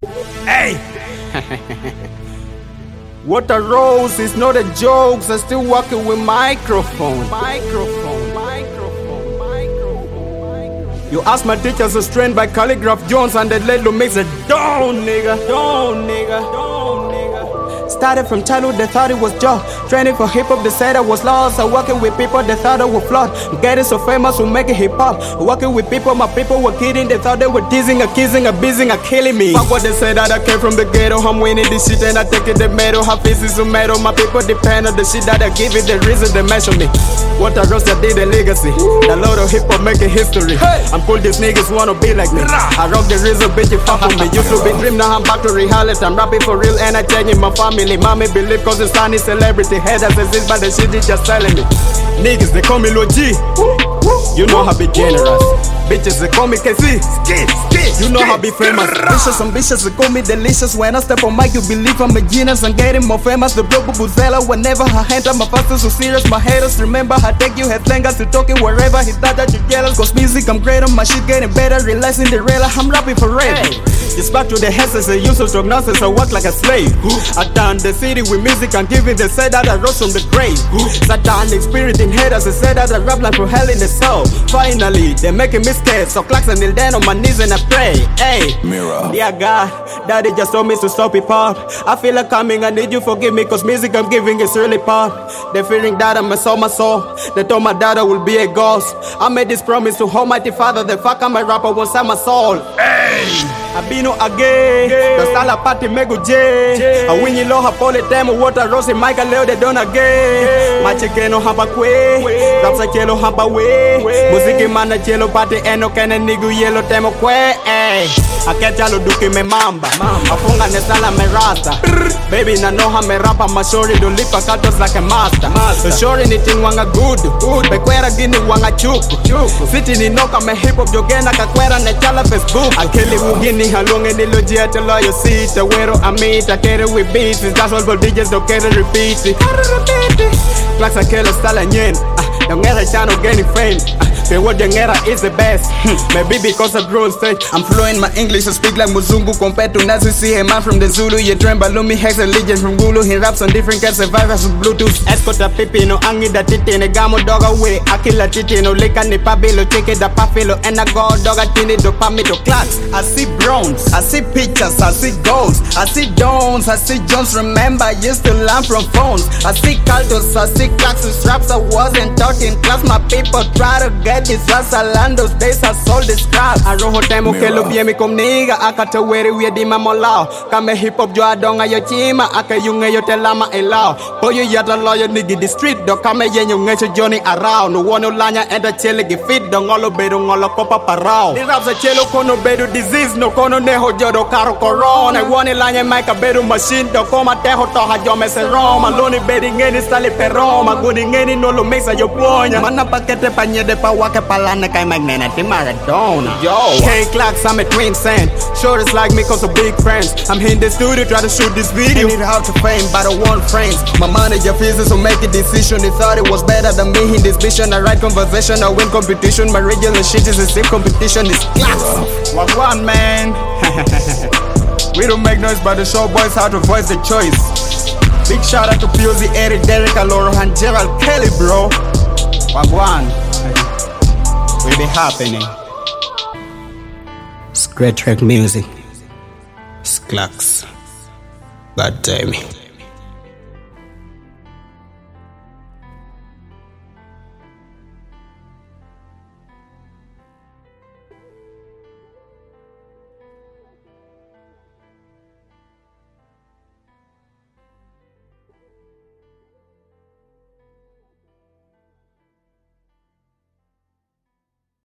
Hey! What a rose, it's not a joke. I'm still working with microphone. You ask my teachers are strained by Calligraph Jones and they let you mix it down, nigga. Started from childhood, they thought it was job. Training for hip-hop, they said I was lost. I'm working with people, they thought I was flawed. I'm getting so famous, we make it hip-hop. Working with people, my people were kidding. They thought they were teasing, kissing, abusing, killing me. Fuck what they said that I came from the ghetto. I'm winning this shit and I take it the metal. Half pieces of metal, my people depend on the shit that I give it. The reason they measure me. What a roast, I did a legacy. The load of hip-hop making history. I'm cool, these niggas wanna be like me. I rock the reason, bitch, you fuck with me. Used to be dream, now I'm back to reality. I'm rapping for real and I changing my family. Mommy believe cause it's funny celebrity. Haters exist but the shit is just telling me. Niggas they call me Lil G. You know how be generous. Bitches they call me KC. You know how be famous. Vicious ambitious they call me delicious. When I step on mic you believe I'm a genius. I'm getting more famous. The bro Buzella. Whenever I enter my fastest so serious. My haters remember I take you headbangers to talking wherever. He thought that you jealous. Cause music I'm great on my shit getting better. Realizing the real I'm rapping for real. Just back to the headsets and use of drug nonsense. I work like a slave. I done the city with music and giving. They said that I rose from the grave. Satanic spirit in haters. They said that I rap like from hell in the soul. Finally, they're making me scared. So clacks and kneel down on my knees and I pray. Hey, Mirror. Dear God, Daddy just told me to stop it pop. I feel like coming, I need you forgive me. Cause music I'm giving is really pop. They're feeling that I'm a soul, my soul. They told my dad I will be a ghost. I made this promise to Almighty Father. The fuck I'm a rapper once I'm my soul. Hey! Abino again, Kasala pati mego je. Awinyi loha pole temo water rose Michael leo de dona again. Machekeno hapa kwe, rapsa chelo hapa we. Muziki mana chelo pati eno kene nigu yelo temo kwe. Akecha lo duki me mamba, afunga nesala me rasta. Baby na noha me rapa mashori do lipa katos like a master. Shori ni tinwanga good, bekwera gini wanga chuku. City ni noka me hip hop jogena kakwera ne chala Facebook. Akeli ugini halonge ni lojia to lawyer seat. The wero I meet, I carry with beats. That's all but DJs don't care to repeat it. Clacks a kelo stala nyen. Yung era channel getting fame. The word yung era is the best. Maybe because I grew on stage. I'm fluent my English, I speak like Muzungu. Compared to Nazi, see a man from the Zulu. You dream Balumi, Hex a legend from Gulu. He raps on different cats, survivors with Bluetooth. Escota pipi, no angi da titi. Ne gamo dog away. Akila titi, no leka ni pabilo. Take it da pafilo. And I go dog a tini do pamito class. I see browns, I see pictures, I see ghosts. I see dawns, I see Jones. Remember, I used to learn from phones. I see caldos, I see clacks with straps. I wasn't talking class. My people try to get this land those days I sold this crap. I roho temo ke lo bien mi kom niga akata weri we di mamolao. Kame hip hop jo adonga yo chima akayunga yo telama elao. Boyo yata lawyer nigga the street do kame yenyo ngecho Johnny around. No one lanya enda chele gi fit do ngolo bedo ngolo kopa parao. Di raps a chelo kono bedo disease no kono neho jodo karo corona. I want lanya maika bedo machine do koma teho toha jo mese Roma. Loni bedi ngeni sali peroma. Guni ngeni no lo mexa yo ponya. Mana pakete panye de pa wake palane kay magnena ti Maradona. Yo, K-Clocks, I'm a twin cent. Sure it's like me cause of big friends. I'm in the studio try to shoot this video. I need how to fame but I want friends. My manager feels so make a decision. He thought it was better than me in this vision. I write conversation, I win competition. My regular shit is the same competition. It's Clocks. One man. We don't make noise but the show boys how to voice the choice. Big shout out to POZ, Eric, Derek, Aloro, and Gerald Kelly, bro. Wagwan. Will be happening. It's great track music. It's Clocks. God damn it.